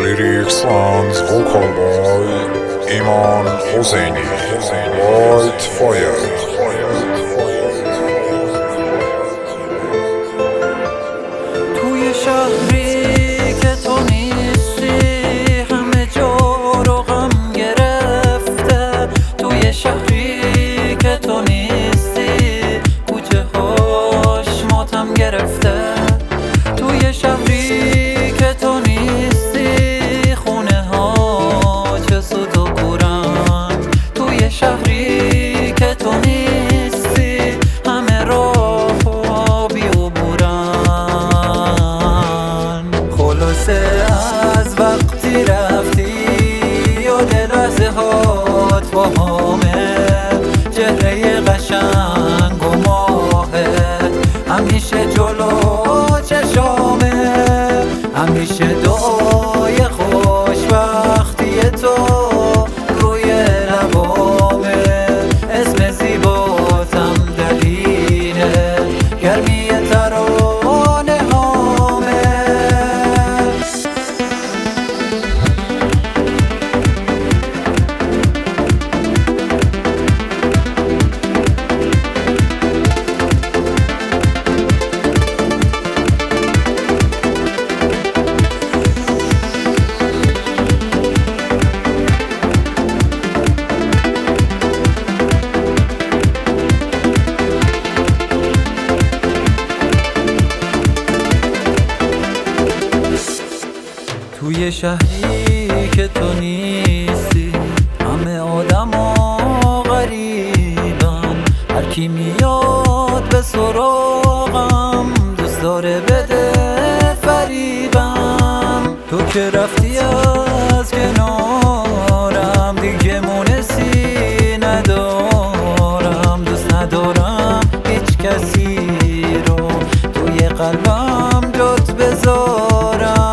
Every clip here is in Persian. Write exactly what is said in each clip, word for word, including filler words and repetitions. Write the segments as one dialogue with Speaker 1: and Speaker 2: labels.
Speaker 1: Lyrics and vocal by Iman Hosseini. White Fire.
Speaker 2: توی شهری که تو نیستی همه جا رو غم گرفته. توی شهری که تو نیستی کوچه هاش ماتم گرفته. توی شهری که تو نیستی خونه ها چه سود و گورن. توی شهری که تو نیستی همه راه ها بی‌عبورن. خلاصه از وقتی رفتی یاد لحظه هات با همه چهره قشنگ و ماهت همیشه جلو چشامه. همیشه دعای خوشبختی تو روی لبامه. اسم زیباتم دلیله گرمی ترانه هامه. توی شهری که تو نیستی همه آدم ها غریبن. هر کی میاد به سراغم دوست داره بده فریبم. تو که رفتی از کنارم دیگه مونسی ندارم. دوست ندارم هیچ کسی رو توی قلبم جات بذارم.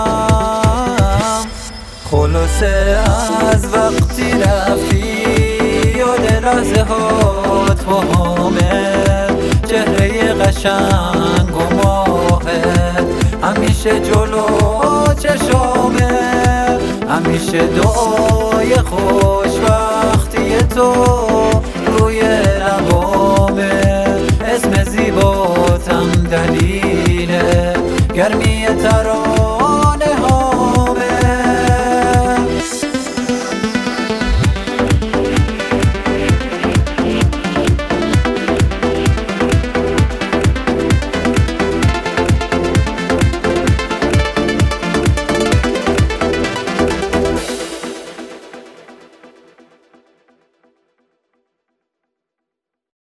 Speaker 2: خلاصه از وقتی رفتی یاد لحظه هات با همه چهره قشنگ و ماهت همیشه جلو چشامه. همیشه دعای خوشبختی تو روی لبامه. اسم زیباتم دلیله گرمی تر